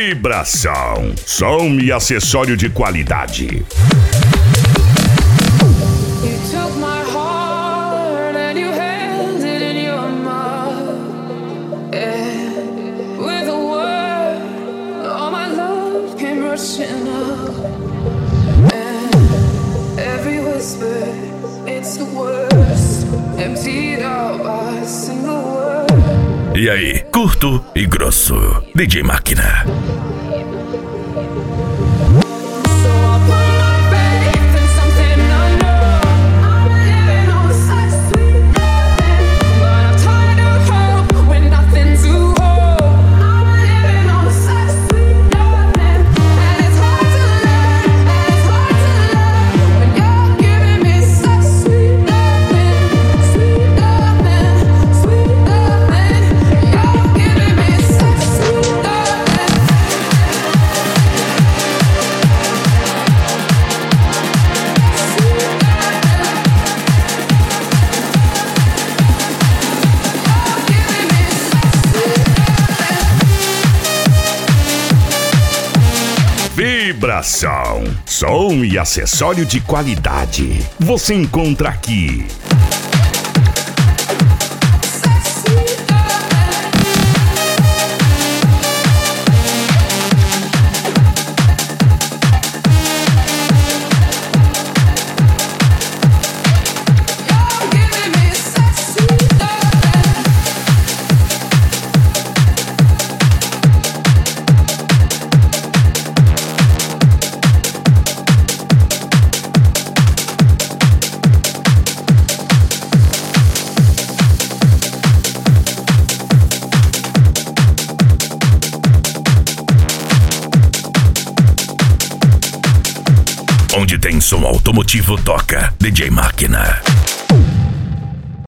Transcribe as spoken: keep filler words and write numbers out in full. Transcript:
Vibração, som e acessório de qualidade. E aí, curto e grosso, D J Máquina. Vibração, som e acessório de qualidade. Você encontra aqui. Onde tem som automotivo, toca D J Máquina.